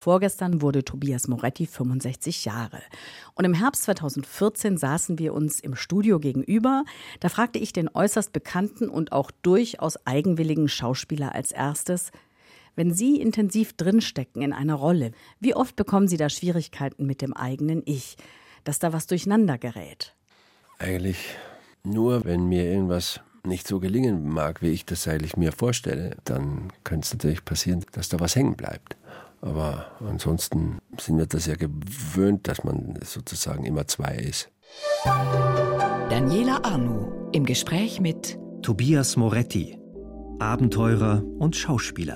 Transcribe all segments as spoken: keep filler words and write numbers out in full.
Vorgestern wurde Tobias Moretti fünfundsechzig Jahre. Und im Herbst zweitausendvierzehn saßen wir uns im Studio gegenüber. Da fragte ich den äußerst bekannten und auch durchaus eigenwilligen Schauspieler als erstes: Wenn Sie intensiv drinstecken in einer Rolle, wie oft bekommen Sie da Schwierigkeiten mit dem eigenen Ich, dass da was durcheinander gerät? Eigentlich nur, wenn mir irgendwas nicht so gelingen mag, wie ich das eigentlich mir vorstelle, dann könnte es natürlich passieren, dass da was hängen bleibt. Aber ansonsten sind wir das ja gewöhnt, dass man sozusagen immer zwei ist. Daniela Arnoux im Gespräch mit Tobias Moretti, Abenteurer und Schauspieler.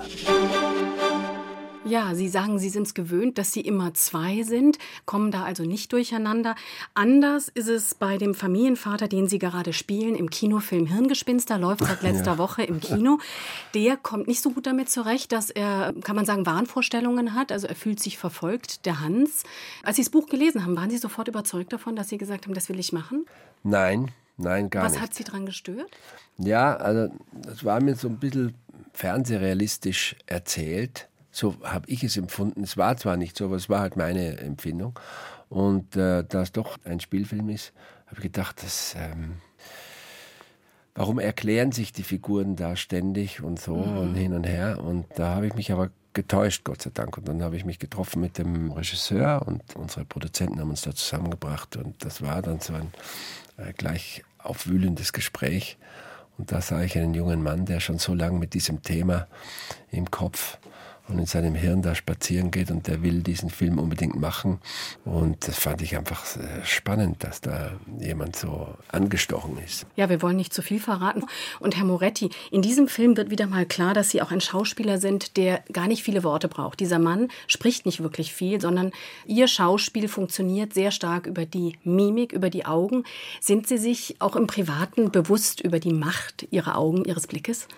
Ja, Sie sagen, Sie sind es gewöhnt, dass Sie immer zwei sind, kommen da also nicht durcheinander. Anders ist es bei dem Familienvater, den Sie gerade spielen, im Kinofilm Hirngespinster, läuft seit letzter ja. Woche im Kino. Der kommt nicht so gut damit zurecht, dass er, kann man sagen, Wahnvorstellungen hat. Also er fühlt sich verfolgt, der Hans. Als Sie das Buch gelesen haben, waren Sie sofort überzeugt davon, dass Sie gesagt haben, das will ich machen? Nein, nein, gar Was nicht. Was hat Sie daran gestört? Ja, also das war mir so ein bisschen fernsehrealistisch erzählt. So habe ich es empfunden. Es war zwar nicht so, aber es war halt meine Empfindung. Und äh, da es doch ein Spielfilm ist, habe ich gedacht, dass, ähm, warum erklären sich die Figuren da ständig und so mhm. und hin und her. Und da habe ich mich aber getäuscht, Gott sei Dank. Und dann habe ich mich getroffen mit dem Regisseur und unsere Produzenten haben uns da zusammengebracht. Und das war dann so ein äh, gleich aufwühlendes Gespräch. Und da sah ich einen jungen Mann, der schon so lange mit diesem Thema im Kopf und in seinem Hirn da spazieren geht und der will diesen Film unbedingt machen. Und das fand ich einfach spannend, dass da jemand so angestochen ist. Ja, wir wollen nicht zu viel verraten. Und Herr Moretti, in diesem Film wird wieder mal klar, dass Sie auch ein Schauspieler sind, der gar nicht viele Worte braucht. Dieser Mann spricht nicht wirklich viel, sondern Ihr Schauspiel funktioniert sehr stark über die Mimik, über die Augen. Sind Sie sich auch im Privaten bewusst über die Macht Ihrer Augen, Ihres Blickes?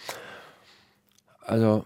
Also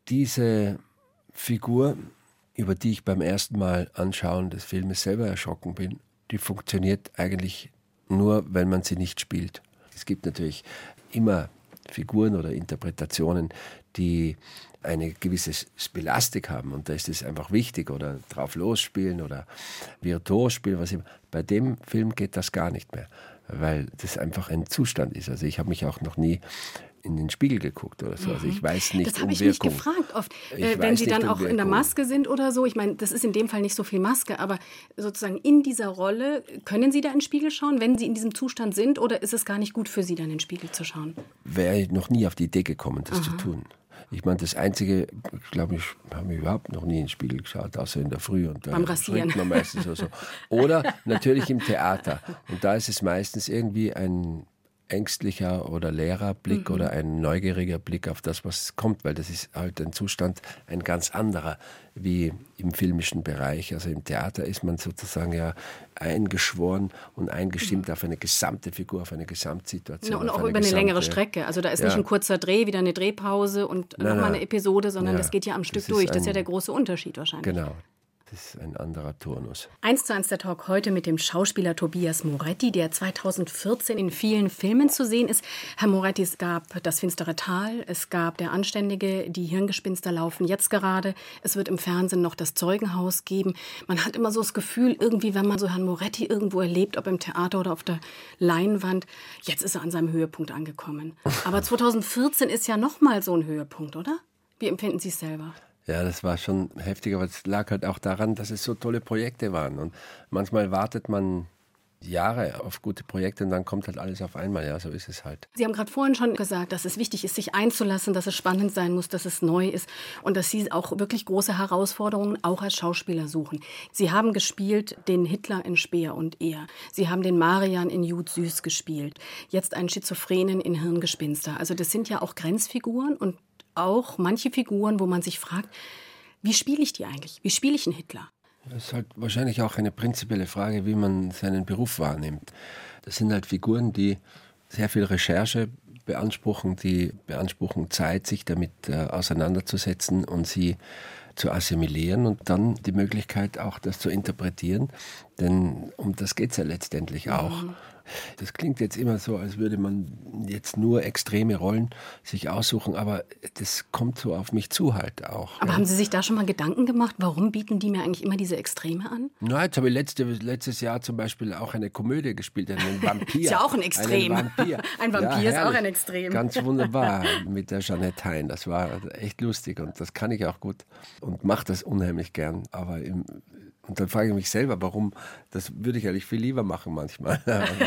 diese Figur, über die ich beim ersten Mal anschauen des Filmes selber erschrocken bin, die funktioniert eigentlich nur, wenn man sie nicht spielt. Es gibt natürlich immer Figuren oder Interpretationen, die eine gewisse Spilastik haben und da ist es einfach wichtig oder drauf losspielen oder virtuos spielen, was immer. Bei dem Film geht das gar nicht mehr, weil das einfach ein Zustand ist. Also ich habe mich auch noch nie in den Spiegel geguckt oder so. Also ich weiß nicht, das habe um ich Wirkung. mich gefragt oft, Ich äh, wenn weiß Sie nicht dann um auch in der Wirkung. Maske sind oder so. Ich meine, das ist in dem Fall nicht so viel Maske, aber sozusagen in dieser Rolle, können Sie da in den Spiegel schauen, wenn Sie in diesem Zustand sind, oder ist es gar nicht gut für Sie, dann in den Spiegel zu schauen? Wäre ich noch nie auf die Idee gekommen, das Aha. zu tun. Ich meine, das Einzige, ich glaube, ich habe überhaupt noch nie in den Spiegel geschaut, außer in der Früh. Und beim Rasieren. Man meistens oder so. Oder natürlich im Theater. Und da ist es meistens irgendwie ein ängstlicher oder leerer Blick mhm. oder ein neugieriger Blick auf das, was kommt, weil das ist halt ein Zustand, ein ganz anderer wie im filmischen Bereich. Also im Theater ist man sozusagen ja eingeschworen und eingestimmt mhm. auf eine gesamte Figur, auf eine Gesamtsituation. Ja, und auch eine über eine gesamte, längere Strecke. Also da ist ja. nicht ein kurzer Dreh, wieder eine Drehpause und nochmal eine Episode, sondern ja. das geht ja am Stück das durch. Ein, das ist ja der große Unterschied wahrscheinlich. Genau. Das ist ein anderer Turnus. Eins zu eins der Talk heute mit dem Schauspieler Tobias Moretti, der zweitausendvierzehn in vielen Filmen zu sehen ist. Herr Moretti, es gab Das finstere Tal, es gab Der Anständige, Die Hirngespinster laufen jetzt gerade. Es wird im Fernsehen noch Das Zeugenhaus geben. Man hat immer so das Gefühl, irgendwie, wenn man so Herrn Moretti irgendwo erlebt, ob im Theater oder auf der Leinwand, jetzt ist er an seinem Höhepunkt angekommen. Aber zweitausendvierzehn ist ja noch mal so ein Höhepunkt, oder? Wie empfinden Sie es selber? Ja, das war schon heftig, aber es lag halt auch daran, dass es so tolle Projekte waren. Und manchmal wartet man Jahre auf gute Projekte und dann kommt halt alles auf einmal. Ja, so ist es halt. Sie haben gerade vorhin schon gesagt, dass es wichtig ist, sich einzulassen, dass es spannend sein muss, dass es neu ist und dass Sie auch wirklich große Herausforderungen auch als Schauspieler suchen. Sie haben gespielt den Hitler in Speer und Ehr. Sie haben den Marian in Jud Süß gespielt. Jetzt einen Schizophrenen in Hirngespinster. Also das sind ja auch Grenzfiguren und auch manche Figuren, wo man sich fragt, wie spiele ich die eigentlich? Wie spiele ich einen Hitler? Das ist halt wahrscheinlich auch eine prinzipielle Frage, wie man seinen Beruf wahrnimmt. Das sind halt Figuren, die sehr viel Recherche beanspruchen, die beanspruchen Zeit, sich damit äh, auseinanderzusetzen und sie zu assimilieren und dann die Möglichkeit auch, das zu interpretieren. Denn um das geht es ja letztendlich auch. Mhm. Das klingt jetzt immer so, als würde man jetzt nur extreme Rollen sich aussuchen, aber das kommt so auf mich zu halt auch. Aber ja. haben Sie sich da schon mal Gedanken gemacht, warum bieten die mir eigentlich immer diese Extreme an? Na, jetzt habe ich letzte, letztes Jahr zum Beispiel auch eine Komödie gespielt, einen Vampir. Ist ja auch ein Extrem. Einen Vampir. Ein Vampir ja, ist auch ein Extrem. Ganz wunderbar mit der Jeanette Hein. Das war echt lustig und das kann ich auch gut und mache das unheimlich gern. Aber im Und dann frage ich mich selber, warum, das würde ich eigentlich viel lieber machen manchmal.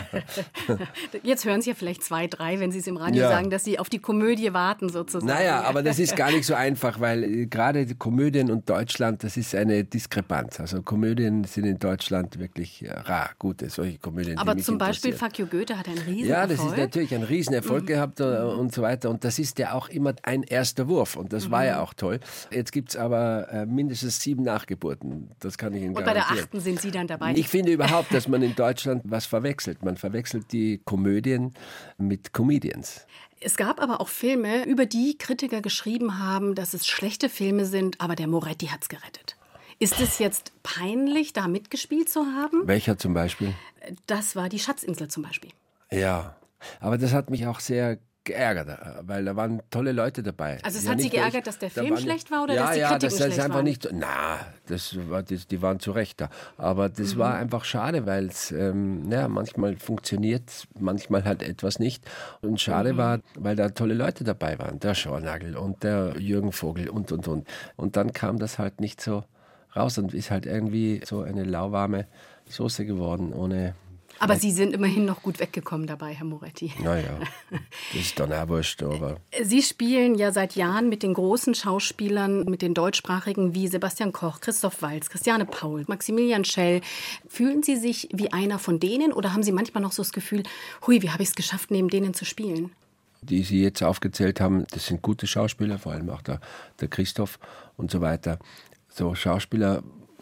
Jetzt hören Sie ja vielleicht zwei, drei, wenn Sie es im Radio ja. sagen, dass Sie auf die Komödie warten sozusagen. Naja, aber das ist gar nicht so einfach, weil gerade die Komödien und Deutschland, das ist eine Diskrepanz. Also Komödien sind in Deutschland wirklich rar, gute, solche Komödien, aber die mich zum Beispiel interessieren. Fuck You Goethe hat einen Riesenerfolg. Ja, das ist natürlich ein Riesenerfolg mhm. gehabt und so weiter. Und das ist ja auch immer ein erster Wurf und das mhm. war ja auch toll. Jetzt gibt es aber äh, mindestens sieben Nachgeburten, das kann ich Ihnen und bei der achten sind Sie dann dabei? Ich finde überhaupt, dass man in Deutschland was verwechselt. Man verwechselt die Komödien mit Comedians. Es gab aber auch Filme, über die Kritiker geschrieben haben, dass es schlechte Filme sind, aber der Moretti hat's gerettet. Ist es jetzt peinlich, da mitgespielt zu haben? Welcher zum Beispiel? Das war die Schatzinsel zum Beispiel. Ja, aber das hat mich auch sehr geärgert, weil da waren tolle Leute dabei. Also es ja, hat Sie geärgert, ich, dass der da Film waren, schlecht war oder ja, dass die ja, Kritiken das schlecht ist einfach waren? nicht. Na, das war, das, die waren zu Recht da. Aber das mhm. war einfach schade, weil es ähm, ja, manchmal funktioniert, manchmal halt etwas nicht. Und schade mhm. war, weil da tolle Leute dabei waren. Der Schornagel und der Jürgen Vogel und, und, und. Und dann kam das halt nicht so raus und ist halt irgendwie so eine lauwarme Soße geworden, ohne... Aber Sie sind immerhin noch gut weggekommen dabei, Herr Moretti. Naja, das ist dann auch wurscht, aber... Sie spielen ja seit Jahren mit den großen Schauspielern, mit den deutschsprachigen wie Sebastian Koch, Christoph Waltz, Christiane Paul, Maximilian Schell. Fühlen Sie sich wie einer von denen oder haben Sie manchmal noch so das Gefühl, hui, wie habe ich es geschafft, neben denen zu spielen? Die Sie jetzt aufgezählt haben, das sind gute Schauspieler, vor allem auch der, der Christoph und so weiter. So Schauspieler,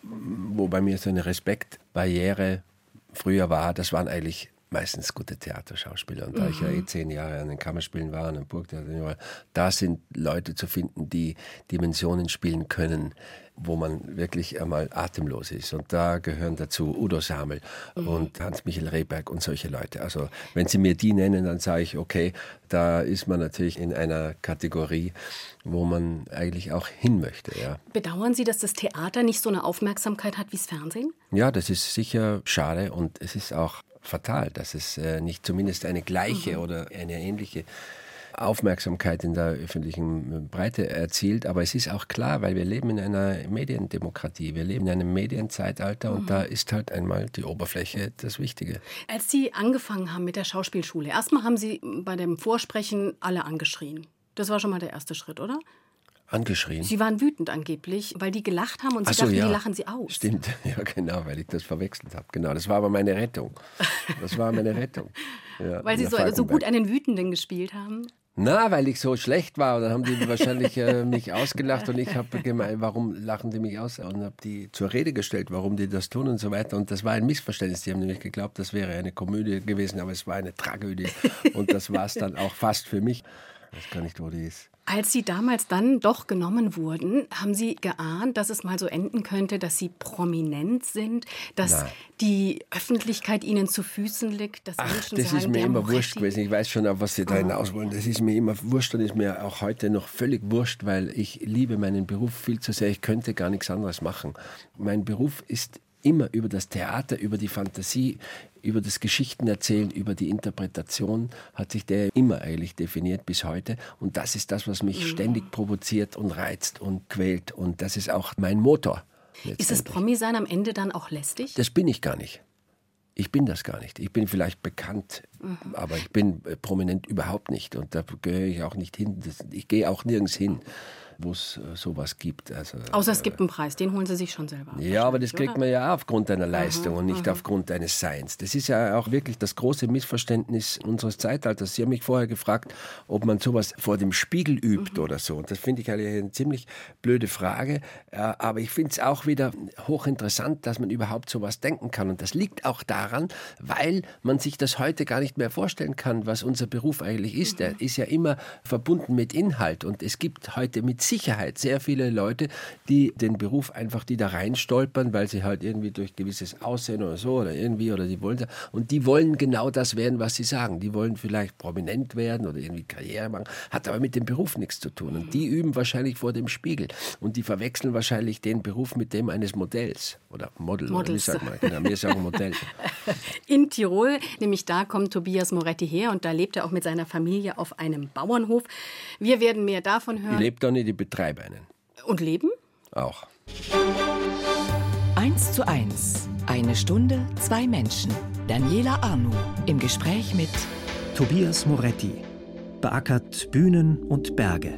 wo bei mir so eine Respektbarriere früher war, das waren eigentlich meistens gute Theaterschauspieler. Und da mhm. ich ja eh zehn Jahre an den Kammerspielen war, an dem Burgtheater, da sind Leute zu finden, die Dimensionen spielen können, wo man wirklich einmal atemlos ist. Und da gehören dazu Udo Samel mhm. und Hans-Michael Rehberg und solche Leute. Also wenn Sie mir die nennen, dann sage ich, okay, da ist man natürlich in einer Kategorie, wo man eigentlich auch hin möchte. Ja. Bedauern Sie, dass das Theater nicht so eine Aufmerksamkeit hat wie das Fernsehen? Ja, das ist sicher schade und es ist auch fatal, dass es äh, nicht zumindest eine gleiche mhm. oder eine ähnliche Aufmerksamkeit in der öffentlichen Breite erzielt. Aber es ist auch klar, weil wir leben in einer Mediendemokratie, wir leben in einem Medienzeitalter mhm. und da ist halt einmal die Oberfläche das Wichtige. Als Sie angefangen haben mit der Schauspielschule, erstmal haben Sie bei dem Vorsprechen alle angeschrien. Das war schon mal der erste Schritt, oder? Angeschrien? Sie waren wütend angeblich, weil die gelacht haben und Sie so, dachten, ja. die lachen Sie aus. Stimmt, ja genau, weil ich das verwechselt habe. Genau, das war aber meine Rettung. Das war meine Rettung. Ja, weil Sie so, so gut einen Wütenden gespielt haben? Na, weil ich so schlecht war. Und dann haben die wahrscheinlich äh, mich ausgelacht und ich habe gemeint, warum lachen die mich aus? Und habe die zur Rede gestellt, warum die das tun und so weiter. Und das war ein Missverständnis. Die haben nämlich geglaubt, das wäre eine Komödie gewesen, aber es war eine Tragödie. Und das war es dann auch fast für mich. Ich weiß gar nicht, wo die ist. Als Sie damals dann doch genommen wurden, haben Sie geahnt, dass es mal so enden könnte, dass Sie prominent sind, dass Nein. die Öffentlichkeit Ihnen zu Füßen liegt, dass Ach, Menschen das sagen, ist mir der immer Moretti. wurscht gewesen. Ich weiß schon, auf was Sie da hinaus wollen. Das ist mir immer wurscht und ist mir auch heute noch völlig wurscht, weil ich liebe meinen Beruf viel zu sehr. Ich könnte gar nichts anderes machen. Mein Beruf ist immer über das Theater, über die Fantasie, über das Geschichtenerzählen, über die Interpretation hat sich der immer eigentlich definiert bis heute. Und das ist das, was mich mhm. ständig provoziert und reizt und quält. Und das ist auch mein Motor. Ist das Promi-Sein am Ende dann auch lästig? Das bin ich gar nicht. Ich bin das gar nicht. Ich bin vielleicht bekannt, mhm. aber ich bin prominent überhaupt nicht. Und da gehöre ich auch nicht hin. Ich gehe auch nirgends hin, wo es sowas gibt. Also, Außer es gibt einen Preis, den holen Sie sich schon selber. Ja, aber das kriegt oder? man ja aufgrund einer Leistung aha, und nicht aha. aufgrund eines Seins. Das ist ja auch wirklich das große Missverständnis unseres Zeitalters. Sie haben mich vorher gefragt, ob man sowas vor dem Spiegel übt mhm. oder so. Und das finde ich eigentlich eine ziemlich blöde Frage. Aber ich finde es auch wieder hochinteressant, dass man überhaupt sowas denken kann. Und das liegt auch daran, weil man sich das heute gar nicht mehr vorstellen kann, was unser Beruf eigentlich ist. Der ist ja immer verbunden mit Inhalt. Und es gibt heute mit Sicherheit sehr viele Leute, die den Beruf einfach, die da reinstolpern, weil sie halt irgendwie durch gewisses Aussehen oder so oder irgendwie oder die wollen, und die wollen genau das werden, was sie sagen. Die wollen vielleicht prominent werden oder irgendwie Karriere machen, hat aber mit dem Beruf nichts zu tun. Und die üben wahrscheinlich vor dem Spiegel und die verwechseln wahrscheinlich den Beruf mit dem eines Modells oder Model. Models. Oder wie sagt man? Genau, wir sagen Modell. In Tirol, nämlich da kommt Tobias Moretti her und da lebt er auch mit seiner Familie auf einem Bauernhof. Wir werden mehr davon hören. Ich lebe da nicht, ich betreibe einen. Und leben? Auch. Eins zu eins. Eine Stunde, zwei Menschen. Daniela Arnoux im Gespräch mit Tobias Moretti beackert Bühnen und Berge.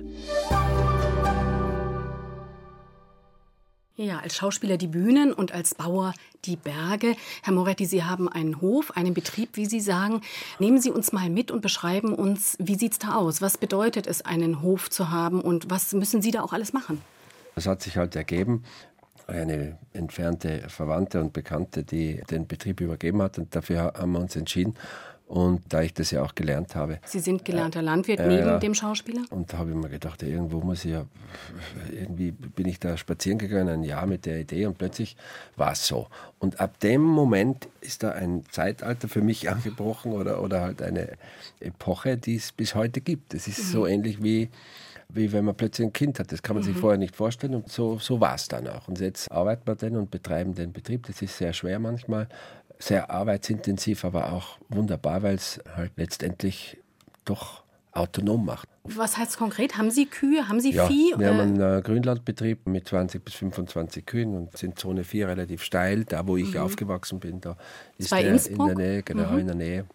Ja, als Schauspieler die Bühnen und als Bauer die Berge. Herr Moretti, Sie haben einen Hof, einen Betrieb, wie Sie sagen. Nehmen Sie uns mal mit und beschreiben uns, wie sieht es da aus? Was bedeutet es, einen Hof zu haben und was müssen Sie da auch alles machen? Das hat sich halt ergeben. Eine entfernte Verwandte und Bekannte, die den Betrieb übergeben hat, und dafür haben wir uns entschieden. Und da ich das ja auch gelernt habe. Sie sind gelernter äh, Landwirt äh, neben ja. dem Schauspieler? Und da habe ich mir gedacht, ja, irgendwo muss ich ja, irgendwie bin ich da spazieren gegangen, ein Jahr mit der Idee, und plötzlich war es so. Und ab dem Moment ist da ein Zeitalter für mich angebrochen oder, oder halt eine Epoche, die es bis heute gibt. Es ist mhm. so ähnlich wie, wie wenn man plötzlich ein Kind hat. Das kann man mhm. sich vorher nicht vorstellen, und so, so war es dann auch. Und jetzt arbeiten wir den und betreiben den Betrieb. Das ist sehr schwer manchmal. Sehr arbeitsintensiv, aber auch wunderbar, weil es halt letztendlich doch autonom macht. Was heißt konkret? Haben Sie Kühe? Haben Sie ja, Vieh? Wir haben einen äh, Grünlandbetrieb mit zwanzig bis fünfundzwanzig Kühen und sind Zone vier relativ steil. Da, wo ich mhm. aufgewachsen bin, da ist Bei der Innsbruck? in der Nähe, genau mhm. in der Nähe.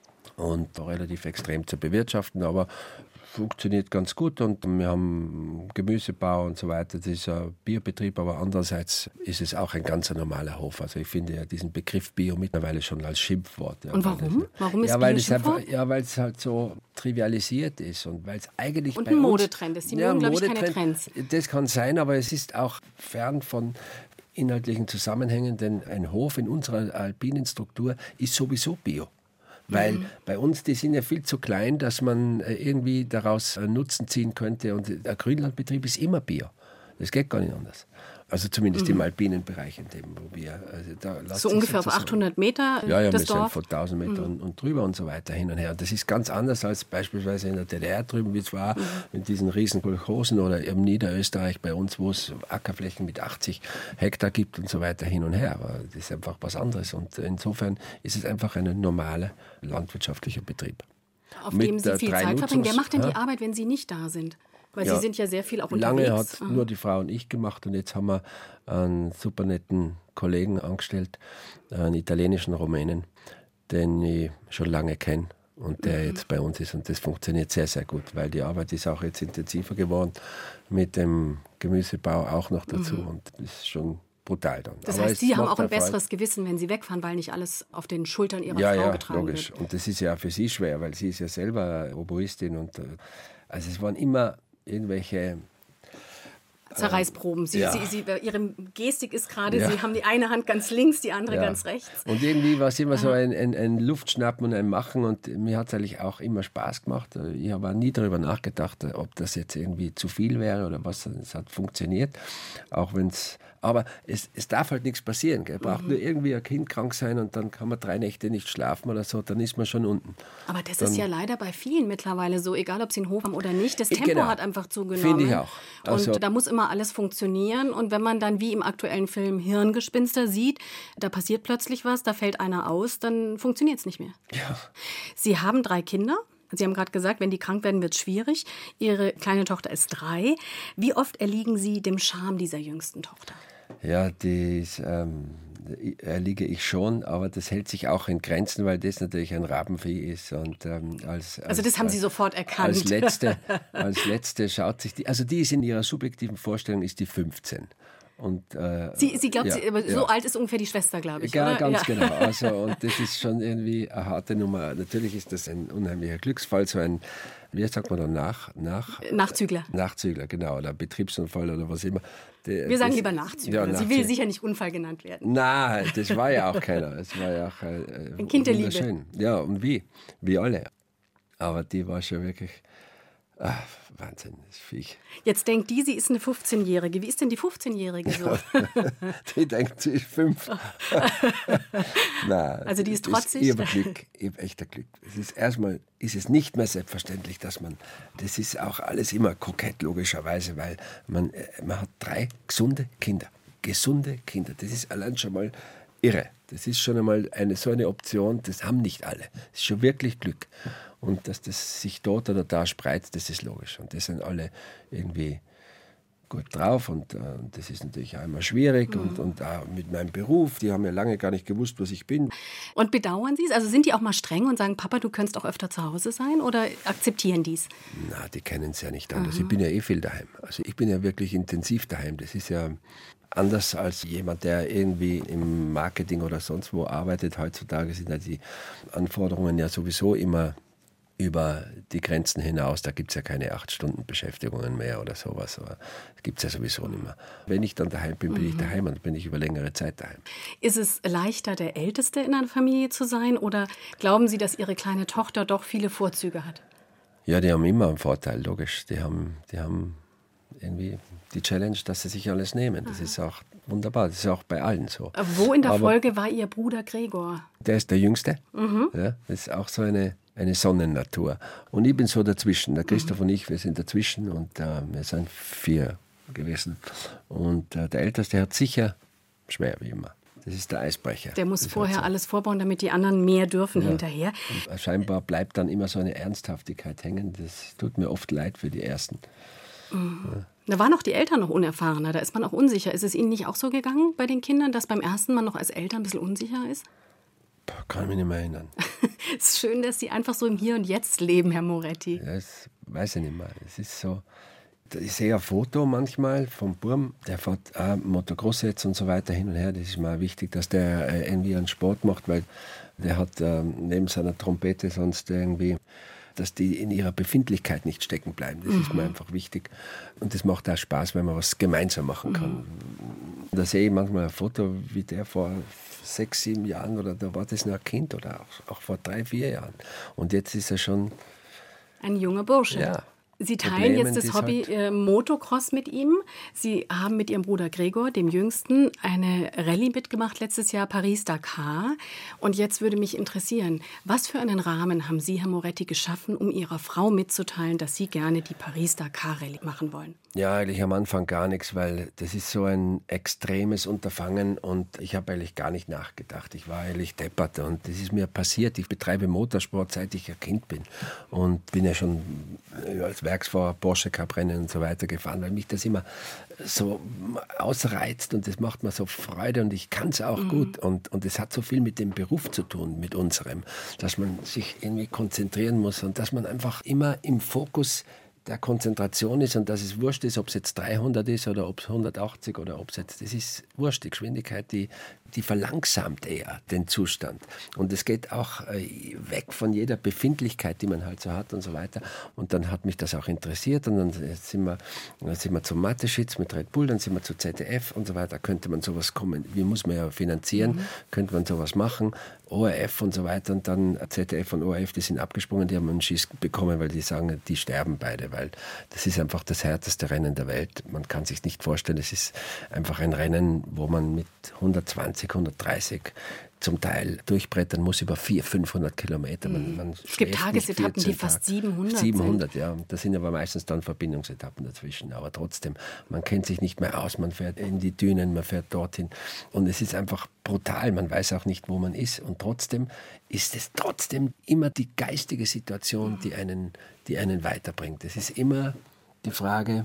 Und relativ extrem zu bewirtschaften, aber funktioniert ganz gut, und wir haben Gemüsebau und so weiter. Das ist ein Biobetrieb, aber andererseits ist es auch ein ganz normaler Hof. Also ich finde ja diesen Begriff Bio mittlerweile schon als Schimpfwort. Ja, und warum? Das, warum ist ja, weil Bio es einfach, Schimpfwort? ja, weil es halt so trivialisiert ist und weil es eigentlich und bei ein uns, Modetrend ist. Sie ja, mögen, glaube ich, keine Modetrend, Trends. Das kann sein, aber es ist auch fern von inhaltlichen Zusammenhängen, denn ein Hof in unserer alpinen Struktur ist sowieso Bio. Weil mhm. bei uns, die sind ja viel zu klein, dass man irgendwie daraus Nutzen ziehen könnte. Und der Grünlandbetrieb ist immer Bio. Das geht gar nicht anders. Also zumindest mhm. im alpinen Bereich, in dem, wo wir... Also da so ungefähr auf achthundert Meter ja, ja, das wir Dorf? sind von tausend Metern mhm. und drüber und so weiter hin und her. Und das ist ganz anders als beispielsweise in der D D R drüben, wie es war, mhm. mit diesen riesen Kolchosen, oder im Niederösterreich bei uns, wo es Ackerflächen mit achtzig Hektar gibt und so weiter hin und her. Aber das ist einfach was anderes. Und insofern ist es einfach ein normaler landwirtschaftlicher Betrieb. Auf mit dem Sie viel Zeit Nutzungs- verbringen. Wer macht denn ja? die Arbeit, wenn Sie nicht da sind? Weil ja, Sie sind ja sehr viel auch lange unterwegs. hat Aha. nur die Frau und ich gemacht, und jetzt haben wir einen super netten Kollegen angestellt, einen italienischen Rumänen, den ich schon lange kenne und der mhm. jetzt bei uns ist, und das funktioniert sehr, sehr gut, weil die Arbeit ist auch jetzt intensiver geworden, mit dem Gemüsebau auch noch dazu, mhm. und das ist schon brutal dann. Das Aber heißt, Sie haben auch ein Freude. besseres Gewissen, wenn Sie wegfahren, weil nicht alles auf den Schultern Ihrer ja, Frau ja, getragen logisch. wird. Und das ist ja für sie schwer, weil sie ist ja selber Oboistin, und also es waren immer irgendwelche Zerreißproben. Sie, ja. Sie, Sie, Ihre Gestik ist gerade, ja. Sie haben die eine Hand ganz links, die andere ja. ganz rechts. Und irgendwie war es immer so ein, ein, ein Luftschnappen und ein Machen, und mir hat es eigentlich auch immer Spaß gemacht. Ich habe nie darüber nachgedacht, ob das jetzt irgendwie zu viel wäre oder was. Es hat funktioniert, auch wenn es... Aber es, es darf halt nichts passieren. Gell? Braucht mhm. nur irgendwie ein Kind krank sein, und dann kann man drei Nächte nicht schlafen oder so, dann ist man schon unten. Aber das dann, ist ja leider bei vielen mittlerweile so, egal ob sie einen Hof haben oder nicht. Das Tempo genau. hat einfach zugenommen. Finde ich auch. Also, und da muss immer alles funktionieren. Und wenn man dann wie im aktuellen Film Hirngespinster sieht, da passiert plötzlich was, da fällt einer aus, dann funktioniert es nicht mehr. Ja. Sie haben drei Kinder. Sie haben gerade gesagt, wenn die krank werden, wird es schwierig. Ihre kleine Tochter ist drei. Wie oft erliegen Sie dem Charme dieser jüngsten Tochter? Ja, das ähm, erliege ich schon, aber das hält sich auch in Grenzen, weil das natürlich ein Rabenvieh ist. Und, ähm, als, als, also das haben Sie sofort erkannt. Als letzte, als letzte schaut sich die, also die ist in ihrer subjektiven Vorstellung ist die fünfzehn. Und, äh, sie, sie glaubt, ja, sie, aber ja. so alt ist ungefähr die Schwester, glaube ich. Ja, oder? ganz ja. genau. Also, und das ist schon irgendwie eine harte Nummer. Natürlich ist das ein unheimlicher Glücksfall, so ein, wie sagt man da, nach, nach, Nachzügler. Nachzügler, genau, oder Betriebsunfall oder was immer. Die, Wir sagen das, lieber Nachzügler. Ja, Sie Nachzügler. Will sicher nicht Unfall genannt werden. Nein, das war ja auch keiner. Es war ja auch äh, ein Kind der Liebe. Ja, und wie? Wie alle. Aber die war schon wirklich Ach, Wahnsinn, das Viech. Jetzt denkt die, sie ist eine fünfzehnjährige. Wie ist denn die fünfzehnjährige so? Die denkt, sie ist fünf. Nein, also die ist trotzig? Ich habe Glück, ich habe echter Glück. Es ist erstmal ist es nicht mehr selbstverständlich, dass man, das ist auch alles immer kokett, logischerweise, weil man, man hat drei gesunde Kinder. Gesunde Kinder, das ist allein schon mal irre. Das ist schon einmal eine, so eine Option, das haben nicht alle. Das ist schon wirklich Glück. Und dass das sich dort oder da spreizt, das ist logisch. Und das sind alle irgendwie gut drauf. Und äh, das ist natürlich auch immer schwierig. Mhm. Und, und auch mit meinem Beruf, die haben ja lange gar nicht gewusst, was ich bin. Und bedauern Sie es? Also sind die auch mal streng und sagen, Papa, du könntest auch öfter zu Hause sein? Oder akzeptieren die es? Na, die kennen es ja nicht anders. Mhm. Ich bin ja eh viel daheim. Also ich bin ja wirklich intensiv daheim. Das ist ja anders als jemand, der irgendwie im Marketing oder sonst wo arbeitet. Heutzutage sind ja die Anforderungen ja sowieso immer über die Grenzen hinaus. Da gibt es ja keine acht Stunden Beschäftigungen mehr oder sowas. Aber das gibt es ja sowieso nicht mehr. Wenn ich dann daheim bin, bin mhm. ich daheim und bin ich über längere Zeit daheim. Ist es leichter, der Älteste in einer Familie zu sein? Oder glauben Sie, dass Ihre kleine Tochter doch viele Vorzüge hat? Ja, die haben immer einen Vorteil, logisch. Die haben, die haben irgendwie die Challenge, dass sie sich alles nehmen. Das Aha. ist auch wunderbar. Das ist auch bei allen so. Wo in der Aber Folge war Ihr Bruder Gregor? Der ist der Jüngste. Mhm. Ja, das ist auch so eine, eine Sonnennatur. Und ich bin so dazwischen. Der Christoph mhm. und ich, wir sind dazwischen. Und äh, wir sind vier gewesen. Und äh, der Älteste hat sicher schwer, wie immer. Das ist der Eisbrecher. Der muss das vorher so. alles vorbauen, damit die anderen mehr dürfen ja. hinterher. Und scheinbar bleibt dann immer so eine Ernsthaftigkeit hängen. Das tut mir oft leid für die Ersten. Mhm. Ja. Da waren auch die Eltern noch unerfahrener, da ist man auch unsicher. Ist es Ihnen nicht auch so gegangen bei den Kindern, dass beim ersten man noch als Eltern ein bisschen unsicher ist? Kann ich mich nicht mehr erinnern. Es ist schön, dass Sie einfach so im Hier und Jetzt leben, Herr Moretti. Ja, das weiß ich nicht mehr. Es ist so, ich sehe ein Foto manchmal vom Burm, der fährt auch Motocross jetzt und so weiter hin und her. Das ist mir wichtig, dass der irgendwie einen Sport macht, weil der hat äh, neben seiner Trompete sonst irgendwie, dass die in ihrer Befindlichkeit nicht stecken bleiben. Das mhm. ist mir einfach wichtig. Und das macht auch Spaß, wenn man was gemeinsam machen kann. Mhm. Da sehe ich manchmal ein Foto, wie der vor sechs, sieben Jahren, oder da war das noch ein Kind, oder auch, auch vor drei, vier Jahren. Und jetzt ist er schon ein junger Bursche. Ja. Sie teilen Problemen, jetzt das Hobby halt äh, Motocross mit ihm. Sie haben mit Ihrem Bruder Gregor, dem Jüngsten, eine Rallye mitgemacht letztes Jahr, Paris-Dakar. Und jetzt würde mich interessieren, was für einen Rahmen haben Sie, Herr Moretti, geschaffen, um Ihrer Frau mitzuteilen, dass Sie gerne die Paris-Dakar-Rallye machen wollen? Ja, eigentlich am Anfang gar nichts, weil das ist so ein extremes Unterfangen und ich habe eigentlich gar nicht nachgedacht. Ich war eigentlich deppert und das ist mir passiert. Ich betreibe Motorsport, seit ich ein Kind bin und bin ja schon als Werksfahrer Porsche Cup Rennen und so weiter gefahren, weil mich das immer so ausreizt und das macht mir so Freude und ich kann es auch mhm. gut und und es hat so viel mit dem Beruf zu tun, mit unserem, dass man sich irgendwie konzentrieren muss und dass man einfach immer im Fokus der Konzentration ist und dass es wurscht ist, ob es jetzt dreihundert ist oder ob es hundertachtzig oder ob es jetzt, das ist wurscht, die Geschwindigkeit, die, die verlangsamt eher den Zustand. Und es geht auch äh, weg von jeder Befindlichkeit, die man halt so hat und so weiter. Und dann hat mich das auch interessiert und dann sind wir, dann sind wir zum Mateschitz mit Red Bull, dann sind wir zu Z D F und so weiter. Könnte man sowas kommen, wie muss man ja finanzieren, mhm. könnte man sowas machen, O R F und so weiter. Und dann Z D F und O R F, die sind abgesprungen, die haben einen Schiss bekommen, weil die sagen, die sterben beide, weil das ist einfach das härteste Rennen der Welt. Man kann sich nicht vorstellen, es ist einfach ein Rennen, wo man mit hundertzwanzig, hundertdreißig zum Teil durchbrettern muss über vierhundert, fünfhundert Kilometer. Man, man es gibt Tagesetappen, die fast siebenhundert sind. siebenhundert, ja. Da sind aber meistens dann Verbindungsetappen dazwischen. Aber trotzdem, man kennt sich nicht mehr aus. Man fährt in die Dünen, man fährt dorthin. Und es ist einfach brutal. Man weiß auch nicht, wo man ist. Und trotzdem ist es trotzdem immer die geistige Situation, die einen, die einen weiterbringt. Es ist immer die Frage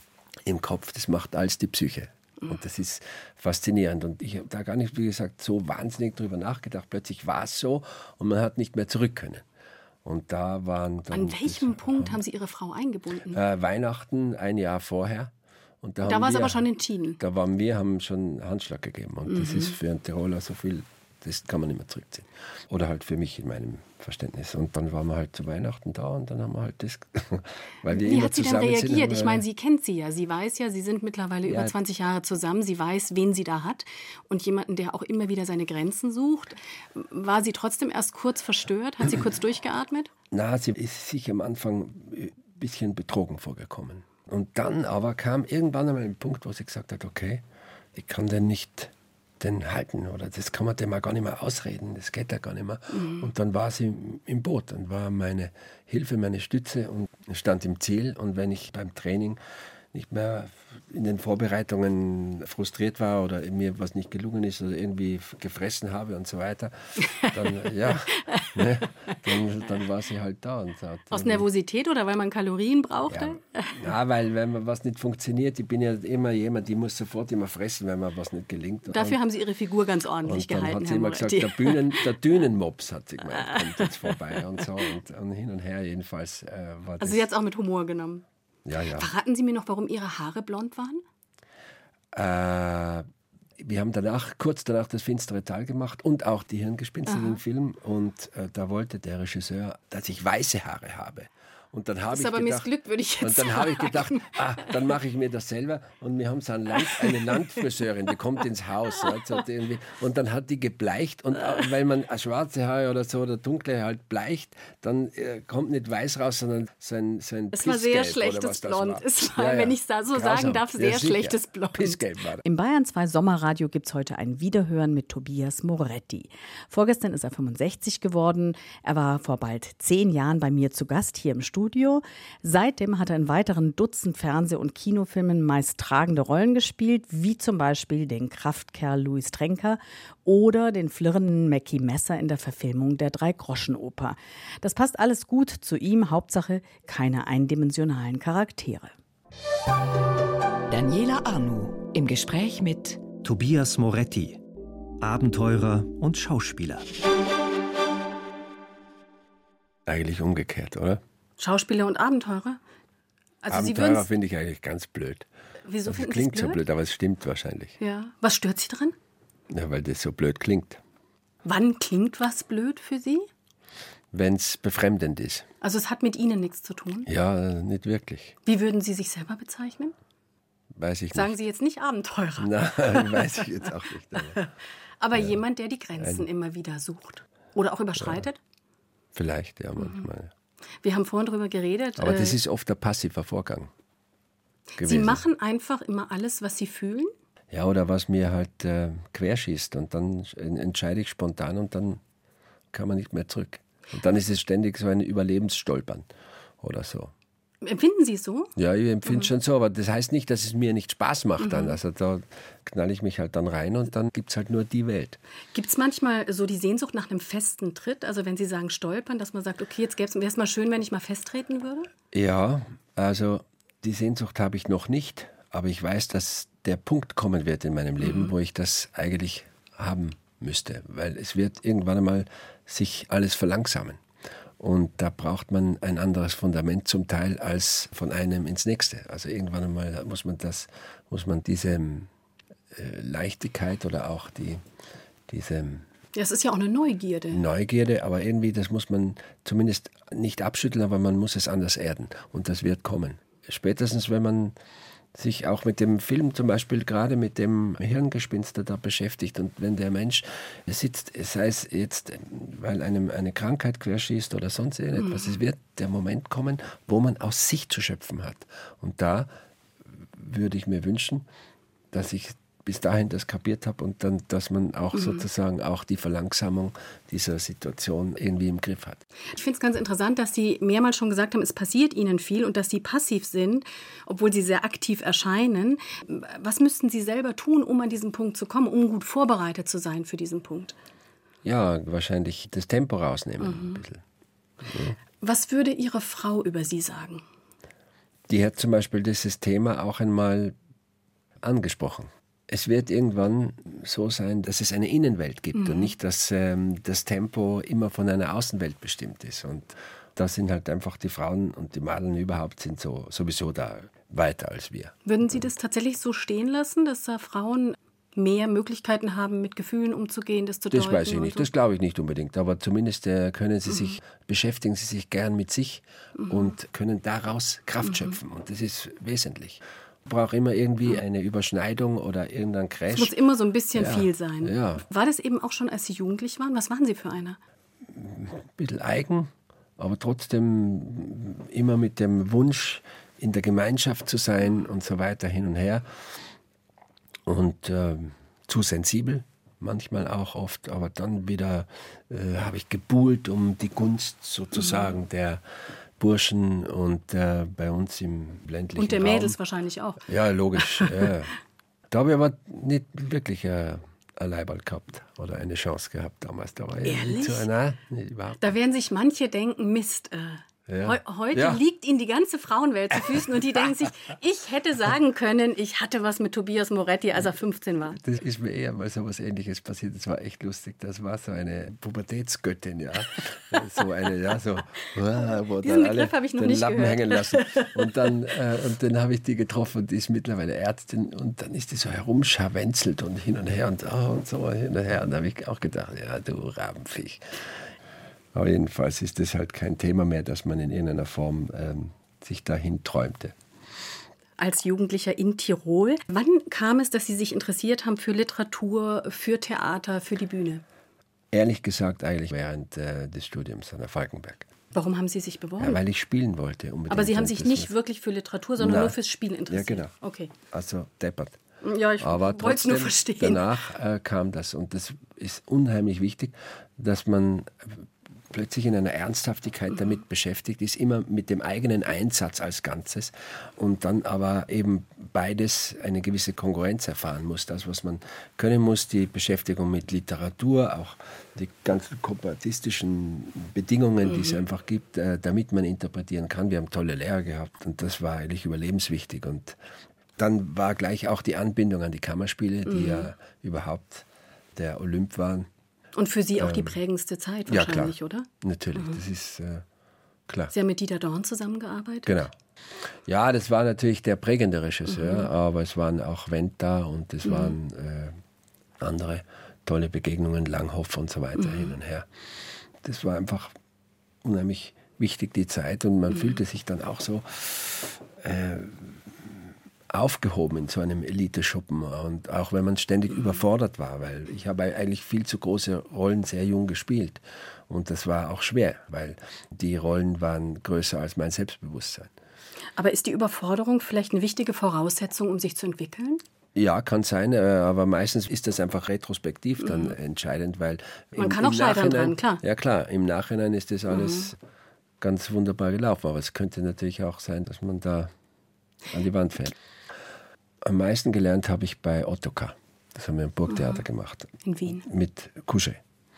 im Kopf. Das macht alles die Psyche. Und das ist faszinierend. Und ich habe da gar nicht, wie gesagt, so wahnsinnig drüber nachgedacht. Plötzlich war es so und man hat nicht mehr zurück können. Und da waren dann... An welchem das, Punkt haben Sie Ihre Frau eingebunden? Äh, Weihnachten ein Jahr vorher. Und da da war es wir, aber schon entschieden? Da waren wir, haben schon Handschlag gegeben. Und mhm. das ist für einen Tiroler so viel, das kann man nicht mehr zurückziehen. Oder halt für mich in meinem Verständnis. Und dann waren wir halt zu Weihnachten da und dann haben wir halt das... weil wir Wie immer hat sie denn zusammen reagiert? Sind, ich meine, sie kennt sie ja. Sie weiß ja, sie sind mittlerweile ja. über zwanzig Jahre zusammen. Sie weiß, wen sie da hat. Und jemanden, der auch immer wieder seine Grenzen sucht. War sie trotzdem erst kurz verstört? Hat sie kurz durchgeatmet? Na, sie ist sich am Anfang ein bisschen betrogen vorgekommen. Und dann aber kam irgendwann einmal ein Punkt, wo sie gesagt hat, okay, ich kann den nicht den halten oder das kann man dem auch gar nicht mehr ausreden, das geht ja gar nicht mehr. Mhm. Und dann war sie im Boot, dann war meine Hilfe, meine Stütze und stand im Ziel. Und wenn ich beim Training nicht mehr in den Vorbereitungen frustriert war oder mir was nicht gelungen ist oder irgendwie gefressen habe und so weiter, dann, ja, ne, dann, dann war sie halt da. Und hat aus Nervosität oder weil man Kalorien brauchte? Ja, ja, weil wenn man was nicht funktioniert, ich bin ja immer jemand, die muss sofort immer fressen, wenn mir was nicht gelingt. Dafür und, haben Sie Ihre Figur ganz ordentlich und dann gehalten, hat sie immer gesagt, der, Bühnen, der Dünenmops, hat sie gemeint, kommt jetzt vorbei und so und, und hin und her jedenfalls äh, war das. Also sie hat es auch mit Humor genommen? Ja, ja. Verraten Sie mir noch, warum Ihre Haare blond waren? Äh, wir haben danach, kurz danach das Finstere Tal gemacht und auch die Hirngespinste, den Film. Und äh, da wollte der Regisseur, dass ich weiße Haare habe. Und dann habe das ist ich aber gedacht, missglückt, würde ich jetzt Und dann sagen. habe ich gedacht, ah, dann mache ich mir das selber. Und wir haben so eine, Land, eine Landfriseurin, die kommt ins Haus. Ja, so irgendwie, und dann hat die gebleicht. Und auch, weil man schwarze Haare oder so oder dunkle halt bleicht, dann äh, kommt nicht weiß raus, sondern so ein, so ein Es war sehr schlechtes Blond. War. Es war, ja, ja. wenn ich es da so Grausam. sagen darf, sehr ja, schlechtes Blond. Pissgelb war das. Im Bayern zwei Sommerradio gibt es heute ein Wiederhören mit Tobias Moretti. Vorgestern ist er fünfundsechzig geworden. Er war vor bald zehn Jahren bei mir zu Gast hier im Studio. Seitdem hat er in weiteren Dutzend Fernseh- und Kinofilmen meist tragende Rollen gespielt, wie zum Beispiel den Kraftkerl Louis Trenker oder den flirrenden Mackie Messer in der Verfilmung der Drei-Groschen-Oper. Das passt alles gut zu ihm, Hauptsache keine eindimensionalen Charaktere. Daniela Arnoux im Gespräch mit Tobias Moretti, Abenteurer und Schauspieler. Eigentlich umgekehrt, oder? Schauspieler und Abenteurer? Also Abenteurer finde ich eigentlich ganz blöd. Wieso das finden klingt Sie es blöd? so blöd, aber es stimmt wahrscheinlich. Ja. Was stört Sie daran? Ja, weil das so blöd klingt. Wann klingt was blöd für Sie? Wenn es befremdend ist. Also es hat mit Ihnen nichts zu tun? Ja, nicht wirklich. Wie würden Sie sich selber bezeichnen? Weiß ich Sagen nicht. Sie jetzt nicht Abenteurer. Nein, weiß ich jetzt auch nicht. Aber, aber ja. jemand, der die Grenzen Ein, immer wieder sucht. Oder auch überschreitet? Ja, vielleicht, ja, manchmal. Mhm. Wir haben vorhin darüber geredet. Aber äh, das ist oft ein passiver Vorgang gewesen. Sie machen einfach immer alles, was Sie fühlen? Ja, oder was mir halt äh, querschießt. Und dann entscheide ich spontan und dann kann man nicht mehr zurück. Und dann ist es ständig so ein Überlebensstolpern oder so. Empfinden Sie es so? Ja, ich empfinde es mhm. schon so, aber das heißt nicht, dass es mir nicht Spaß macht mhm. dann. Also da knall ich mich halt dann rein und dann gibt es halt nur die Welt. Gibt es manchmal so die Sehnsucht nach einem festen Tritt? Also wenn Sie sagen stolpern, dass man sagt, okay, jetzt wäre es mal schön, wenn ich mal festtreten würde? Ja, also die Sehnsucht habe ich noch nicht, aber ich weiß, dass der Punkt kommen wird in meinem Leben, mhm. wo ich das eigentlich haben müsste, weil es wird irgendwann einmal sich alles verlangsamen. Und da braucht man ein anderes Fundament zum Teil als von einem ins nächste. Also irgendwann einmal muss man das, muss man diese äh, Leichtigkeit oder auch die, diese ja, es ist ja auch eine Neugierde. Neugierde, aber irgendwie, das muss man zumindest nicht abschütteln, aber man muss es anders erden. Und das wird kommen. Spätestens, wenn man sich auch mit dem Film zum Beispiel gerade mit dem Hirngespinster da beschäftigt und wenn der Mensch sitzt, sei es jetzt, weil einem eine Krankheit querschießt oder sonst irgendetwas, mhm. es wird der Moment kommen, wo man aus sich zu schöpfen hat. Und da würde ich mir wünschen, dass ich bis dahin das kapiert habe und dann, dass man auch mhm. sozusagen auch die Verlangsamung dieser Situation irgendwie im Griff hat. Ich finde es ganz interessant, dass Sie mehrmals schon gesagt haben, es passiert Ihnen viel und dass Sie passiv sind, obwohl Sie sehr aktiv erscheinen. Was müssten Sie selber tun, um an diesen Punkt zu kommen, um gut vorbereitet zu sein für diesen Punkt? Ja, wahrscheinlich das Tempo rausnehmen. Mhm. Ein bisschen. Ja. Was würde Ihre Frau über Sie sagen? Die hat zum Beispiel dieses Thema auch einmal angesprochen. Es wird irgendwann so sein, dass es eine Innenwelt gibt mhm. und nicht, dass ähm, das Tempo immer von einer Außenwelt bestimmt ist. Und da sind halt einfach die Frauen und die Madeln überhaupt sind so, sowieso da weiter als wir. Würden Sie das tatsächlich so stehen lassen, dass da Frauen mehr Möglichkeiten haben, mit Gefühlen umzugehen, das zu deuten? Das weiß ich nicht, so? Das glaube ich nicht unbedingt. Aber zumindest äh, können sie mhm. sich, beschäftigen sie sich gern mit sich mhm. und können daraus Kraft mhm. schöpfen. Und das ist wesentlich. Braucht immer irgendwie eine Überschneidung oder irgendein Crash. Es muss immer so ein bisschen ja, viel sein. Ja. War das eben auch schon, als Sie jugendlich waren? Was waren Sie für einer? Ein bisschen eigen, aber trotzdem immer mit dem Wunsch, in der Gemeinschaft zu sein und so weiter hin und her. Und äh, zu sensibel, manchmal auch oft, aber dann wieder äh, habe ich gebuhlt um die Gunst sozusagen mhm. der Burschen und äh, bei uns im ländlichen Raum. Und der Mädels Raum. Wahrscheinlich auch. Ja, logisch. ja. Da habe ich aber nicht wirklich äh, ein Leiberl gehabt oder eine Chance gehabt damals. Da war Ehrlich? So, nein, nicht überhaupt. Da werden sich manche denken, Mist, äh, Ja. Heu heute ja. liegt ihnen die ganze Frauenwelt zu Füßen und die denken sich, ich hätte sagen können, ich hatte was mit Tobias Moretti, als er fünfzehn war. Das ist mir eher mal so was Ähnliches passiert. Das war echt lustig. Das war so eine Pubertätsgöttin, ja. So eine, ja, so. Wo Diesen dann Begriff habe ich noch den nicht Lappen gehört. hängen lassen. Und dann, äh, und dann habe ich die getroffen und die ist mittlerweile Ärztin und dann ist die so herumscharwenzelt und hin und her und, oh, und so hin und her. Und da habe ich auch gedacht, ja, du Rabenviech. Aber jedenfalls ist das halt kein Thema mehr, dass man in irgendeiner Form ähm, sich dahin träumte. Als Jugendlicher in Tirol. Wann kam es, dass Sie sich interessiert haben für Literatur, für Theater, für die Bühne? Ehrlich gesagt eigentlich während äh, des Studiums an der Falkenberg. Warum haben Sie sich beworben? Ja, weil ich spielen wollte. Unbedingt. Aber Sie haben Und sich das nicht war- wirklich für Literatur, sondern Nein. nur fürs Spielen interessiert? Ja, genau. Okay. Also deppert. Ja, ich Aber wollte es nur trotzdem, verstehen. danach äh, kam das. Und das ist unheimlich wichtig, dass man plötzlich in einer Ernsthaftigkeit Mhm. damit beschäftigt ist, immer mit dem eigenen Einsatz als Ganzes und dann aber eben beides eine gewisse Kongruenz erfahren muss. Das, was man können muss, die Beschäftigung mit Literatur, auch die ganzen komparatistischen Bedingungen, die es Mhm. einfach gibt, äh, damit man interpretieren kann. Wir haben tolle Lehrer gehabt und das war eigentlich überlebenswichtig. Und dann war gleich auch die Anbindung an die Kammerspiele, die Mhm. ja überhaupt der Olymp waren. Und für Sie auch die Ähm, prägendste Zeit ja, wahrscheinlich, klar. oder? Natürlich, das ist äh, klar. Sie haben mit Dieter Dorn zusammengearbeitet? Genau. Ja, das war natürlich der prägende Regisseur, Mhm. aber es waren auch Wendt da und es waren äh, andere tolle Begegnungen, Langhoff und so weiter Mhm. hin und her. Das war einfach unheimlich wichtig, die Zeit, und man Mhm. fühlte sich dann auch so äh, aufgehoben in so einem Elite-Schuppen, und auch wenn man ständig Mhm. überfordert war, weil ich habe eigentlich viel zu große Rollen sehr jung gespielt und das war auch schwer, weil die Rollen waren größer als mein Selbstbewusstsein. Aber ist die Überforderung vielleicht eine wichtige Voraussetzung, um sich zu entwickeln? Ja, kann sein, äh, aber meistens ist das einfach retrospektiv dann entscheidend, weil Man im, kann im auch scheitern Nachhinein- dran, klar. Ja klar, im Nachhinein ist das alles ganz wunderbar gelaufen, aber es könnte natürlich auch sein, dass man da an die Wand fällt. Am meisten gelernt habe ich bei Ottokar. Das haben wir im Burgtheater gemacht. In Wien. Mit Kuschel.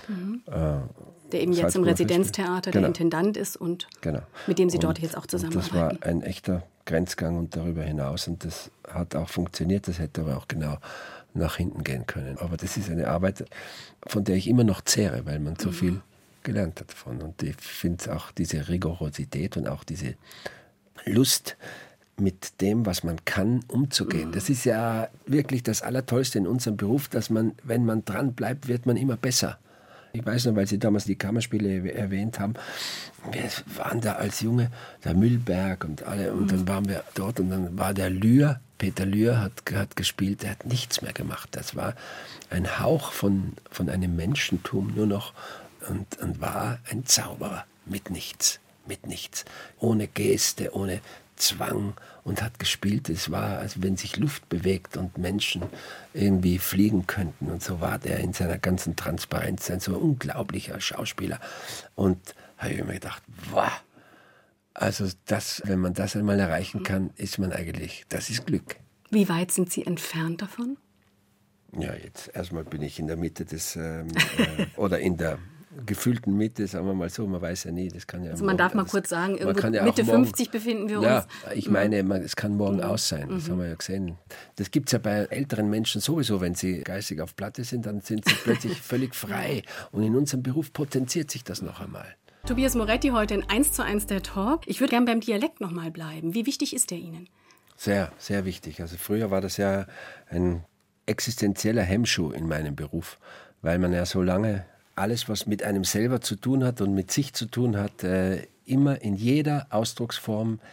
Der eben jetzt im Salzburger Residenztheater Genau. der Intendant ist und Genau. mit dem Sie dort Und- jetzt auch und Das zusammenarbeiten. war ein echter Grenzgang und darüber hinaus, und das hat auch funktioniert, das hätte aber auch genau nach hinten gehen können. Aber das ist eine Arbeit, von der ich immer noch zehre, weil man so viel gelernt hat davon. Und ich finde auch diese Rigorosität und auch diese Lust, mit dem, was man kann, umzugehen. Das ist ja wirklich das Allertollste in unserem Beruf, dass man, wenn man dran bleibt, wird man immer besser. Ich weiß noch, weil Sie damals die Kammerspiele erwähnt haben, wir waren da als Junge, der Mühlberg und alle, und dann waren wir dort und dann war der Lühr, Peter Lühr hat, hat gespielt, der hat nichts mehr gemacht. Das war ein Hauch von, von einem Menschentum nur noch, und, und war ein Zauberer mit nichts, mit nichts, ohne Geste, ohne Zwang, und hat gespielt. Es war, als wenn sich Luft bewegt und Menschen irgendwie fliegen könnten. Und so war der in seiner ganzen Transparenz, ein so unglaublicher Schauspieler. Und habe ich mir gedacht, wow, also das, wenn man das einmal erreichen kann, ist man eigentlich, das ist Glück. Wie weit sind Sie entfernt davon? Ja, jetzt erstmal bin ich in der Mitte des, ähm, äh, oder in der gefühlten Mitte, sagen wir mal so, man weiß ja nie, das kann ja Also man morgen, darf mal das- kurz sagen, man irgendwo kann ja auch Mitte morgen- fünfzig befinden wir uns. Ja, ich meine, man, es kann morgen aus sein, das haben wir ja gesehen. Das gibt es ja bei älteren Menschen sowieso, wenn sie geistig auf Platte sind, dann sind sie plötzlich völlig frei, und in unserem Beruf potenziert sich das noch einmal. Tobias Moretti heute in eins zu eins der Talk. Ich würde gerne beim Dialekt noch mal bleiben. Wie wichtig ist der Ihnen? Sehr, sehr wichtig. Also früher war das ja ein existenzieller Hemmschuh in meinem Beruf, weil man ja so lange alles, was mit einem selber zu tun hat und mit sich zu tun hat, äh, immer in jeder Ausdrucksform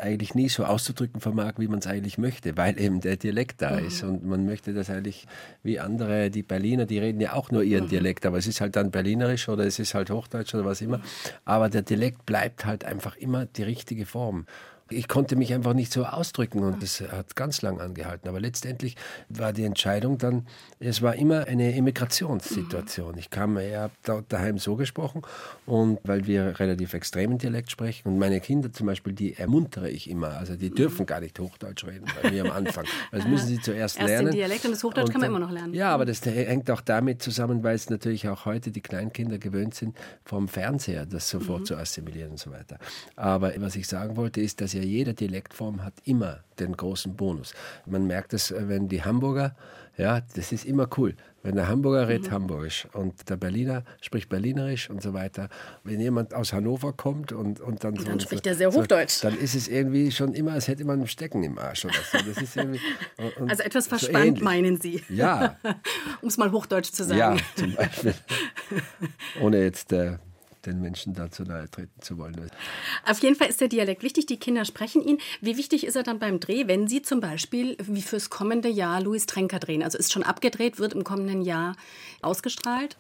eigentlich nie so auszudrücken vermag, wie man es eigentlich möchte, weil eben der Dialekt da mhm. ist. Und man möchte das eigentlich wie andere, die Berliner, die reden ja auch nur ihren mhm. Dialekt, aber es ist halt dann Berlinerisch oder es ist halt Hochdeutsch oder was immer. Aber der Dialekt bleibt halt einfach immer die richtige Form. Ich konnte mich einfach nicht so ausdrücken und das hat ganz lang angehalten. Aber letztendlich war die Entscheidung dann, es war immer eine Emigrationssituation. Ich kam, ich habe da, daheim so gesprochen und weil wir relativ extremen Dialekt sprechen und meine Kinder zum Beispiel, die ermuntere ich immer. Also die dürfen gar nicht Hochdeutsch reden bei mir am Anfang. Das müssen sie zuerst Erst lernen. den Dialekt und das Hochdeutsch und kann man dann, immer noch lernen. Ja, aber das hängt auch damit zusammen, weil es natürlich auch heute die Kleinkinder gewöhnt sind, vom Fernseher das sofort mhm. zu assimilieren und so weiter. Aber was ich sagen wollte, ist, dass ja jede Dialektform hat immer den großen Bonus. Man merkt es, wenn die Hamburger, ja, das ist immer cool. Wenn der Hamburger redet mhm. Hamburgisch und der Berliner spricht Berlinerisch und so weiter. Wenn jemand aus Hannover kommt und, und dann, und so, dann spricht so, er sehr Hochdeutsch. So, dann ist es irgendwie schon immer, als hätte man einen Stecken im Arsch oder so. Das ist irgendwie, und, also etwas verspannt, so meinen Sie? Ja. Um es mal Hochdeutsch zu sagen. Ja, zum Beispiel. Ohne jetzt äh, den Menschen dazu nahe treten zu wollen. Auf jeden Fall ist der Dialekt wichtig, die Kinder sprechen ihn. Wie wichtig ist er dann beim Dreh, wenn Sie zum Beispiel wie fürs kommende Jahr Louis Trenker drehen? Also ist schon abgedreht, wird im kommenden Jahr ausgestrahlt?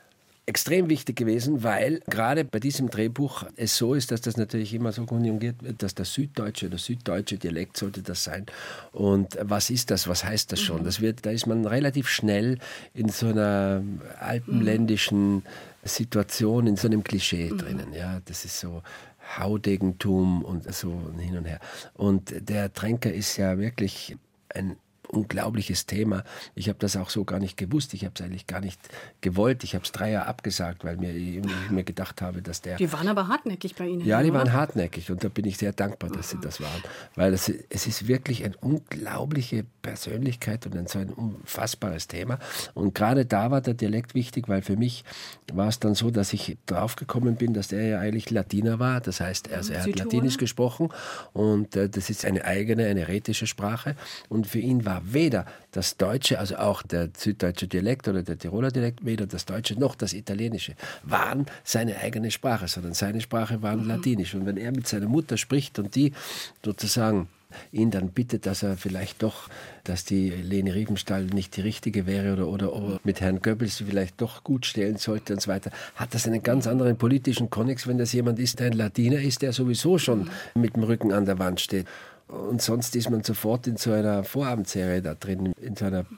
Extrem wichtig gewesen, weil gerade bei diesem Drehbuch es so ist, dass das natürlich immer so konjugiert wird, dass der süddeutsche oder süddeutsche Dialekt sollte das sein. Und was ist das? Was heißt das schon? Das wird, da ist man relativ schnell in so einer alpenländischen Situation, in so einem Klischee mhm. drinnen. Ja, das ist so Haudegentum und so hin und her. Und der Trenker ist ja wirklich ein unglaubliches Thema. Ich habe das auch so gar nicht gewusst. Ich habe es eigentlich gar nicht gewollt. Ich habe es drei Jahre abgesagt, weil mir, ich mir gedacht habe, dass der... Die waren aber hartnäckig bei Ihnen. Ja, die oder? waren hartnäckig und da bin ich sehr dankbar, dass Aha. sie das waren. Weil es, es ist wirklich eine unglaubliche Persönlichkeit und ein so ein unfassbares Thema. Und gerade da war der Dialekt wichtig, weil für mich war es dann so, dass ich draufgekommen bin, dass er ja eigentlich Latiner war. Das heißt, er, er hat Latinisch gesprochen und äh, das ist eine eigene, eine rätische Sprache. Und für ihn war weder das Deutsche, also auch der süddeutsche Dialekt oder der Tiroler Dialekt, weder das Deutsche noch das Italienische waren seine eigene Sprache, sondern seine Sprache war mhm. Latinisch. Und wenn er mit seiner Mutter spricht und die sozusagen ihn dann bittet, dass er vielleicht doch, dass die Leni Riefenstahl nicht die richtige wäre oder, oder, oder mit Herrn Goebbels vielleicht doch gut stellen sollte und so weiter, hat das einen ganz anderen politischen Konnex, wenn das jemand ist, der ein Latiner ist, der sowieso schon mit dem Rücken an der Wand steht. Und sonst ist man sofort in so einer Vorabendserie da drin, in so einer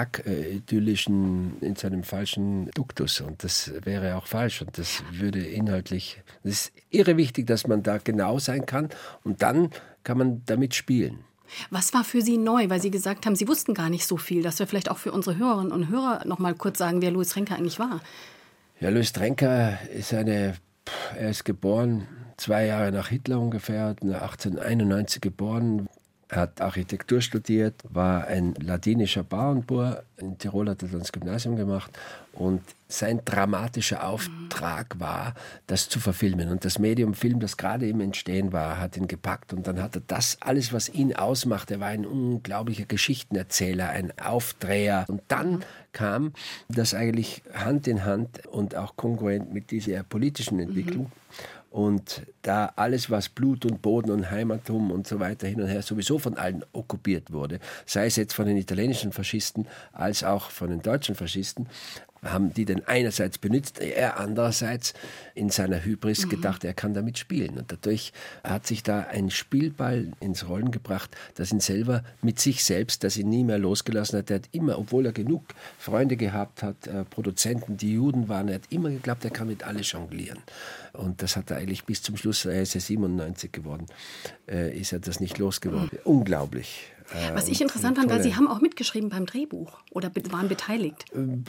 bergidyllischen, in so einem falschen Duktus. Und das wäre auch falsch und das würde inhaltlich, das ist irre wichtig, dass man da genau sein kann und dann kann man damit spielen. Was war für Sie neu, weil Sie gesagt haben, Sie wussten gar nicht so viel, dass wir vielleicht auch für unsere Hörerinnen und Hörer noch mal kurz sagen, wer Louis Trenker eigentlich war? Ja, Louis Trenker ist eine, er ist geboren zwei Jahre nach Hitler ungefähr, achtzehnhunderteinundneunzig geboren, hat Architektur studiert, war ein ladinischer Bauernbauer, in Tirol hat er dann das Gymnasium gemacht und sein dramatischer Auftrag war, das zu verfilmen. Und das Medium Film, das gerade im Entstehen war, hat ihn gepackt und dann hat er das, alles was ihn ausmacht, er war ein unglaublicher Geschichtenerzähler, ein Aufdreher. Und dann kam das eigentlich Hand in Hand und auch kongruent mit dieser politischen Entwicklung. Mhm. Und da alles, was Blut und Boden und Heimatum und so weiter hin und her sowieso von allen okkupiert wurde, sei es jetzt von den italienischen Faschisten als auch von den deutschen Faschisten, haben die den einerseits benutzt, er andererseits in seiner Hybris mhm. gedacht, er kann damit spielen. Und dadurch hat sich da ein Spielball ins Rollen gebracht, das ihn selber mit sich selbst, das ihn nie mehr losgelassen hat. Er hat immer, obwohl er genug Freunde gehabt hat, äh, Produzenten, die Juden waren, er hat immer geglaubt, er kann mit alle jonglieren. Und das hat er eigentlich bis zum Schluss, er ist ja siebenundneunzig geworden, äh, ist er das nicht losgeworden. Mhm. Unglaublich. Was ich interessant fand, weil Sie haben auch mitgeschrieben beim Drehbuch oder waren beteiligt.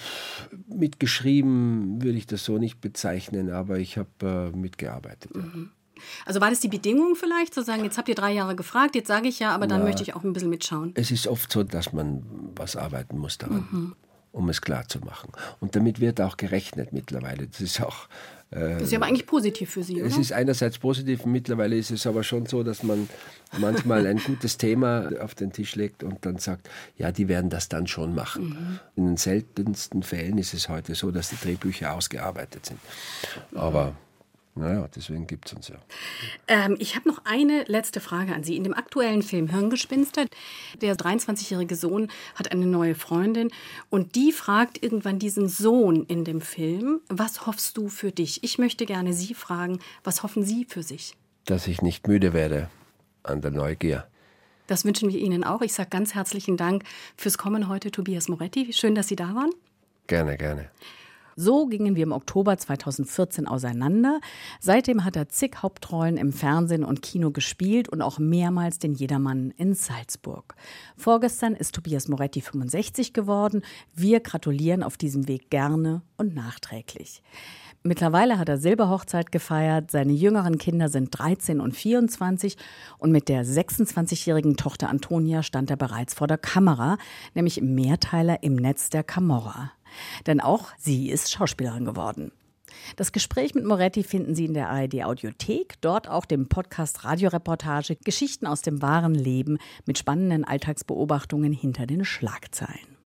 Mitgeschrieben würde ich das so nicht bezeichnen, aber ich habe äh, mitgearbeitet. Ja. Mhm. Also war das die Bedingung vielleicht, zu sagen, jetzt habt ihr drei Jahre gefragt, jetzt sage ich ja, aber dann ja, möchte ich auch ein bisschen mitschauen? Es ist oft so, dass man was arbeiten muss daran, mhm. um es klar zu machen. Und damit wird auch gerechnet mittlerweile. Das ist auch... Das ist ja aber eigentlich positiv für Sie, oder? Es ist einerseits positiv, mittlerweile ist es aber schon so, dass man manchmal ein gutes Thema auf den Tisch legt und dann sagt, ja, die werden das dann schon machen. Mhm. In den seltensten Fällen ist es heute so, dass die Drehbücher ausgearbeitet sind. Aber Naja, deswegen gibt es uns ja. Ähm, ich habe noch eine letzte Frage an Sie. In dem aktuellen Film Hirngespinster, der dreiundzwanzigjährige Sohn hat eine neue Freundin und die fragt irgendwann diesen Sohn in dem Film, was hoffst du für dich? Ich möchte gerne Sie fragen, was hoffen Sie für sich? Dass ich nicht müde werde an der Neugier. Das wünschen wir Ihnen auch. Ich sage ganz herzlichen Dank fürs Kommen heute, Tobias Moretti. Schön, dass Sie da waren. Gerne, gerne. So gingen wir im Oktober zweitausendvierzehn auseinander. Seitdem hat er zig Hauptrollen im Fernsehen und Kino gespielt und auch mehrmals den Jedermann in Salzburg. Vorgestern ist Tobias Moretti fünfundsechzig geworden. Wir gratulieren auf diesem Weg gerne und nachträglich. Mittlerweile hat er Silberhochzeit gefeiert, seine jüngeren Kinder sind dreizehn und vierundzwanzig und mit der sechsundzwanzigjährigen Tochter Antonia stand er bereits vor der Kamera, nämlich im Mehrteiler Im Netz der Camorra. Denn auch sie ist Schauspielerin geworden. Das Gespräch mit Moretti finden Sie in der A R D-Audiothek, dort auch dem Podcast Radioreportage Geschichten aus dem wahren Leben mit spannenden Alltagsbeobachtungen hinter den Schlagzeilen.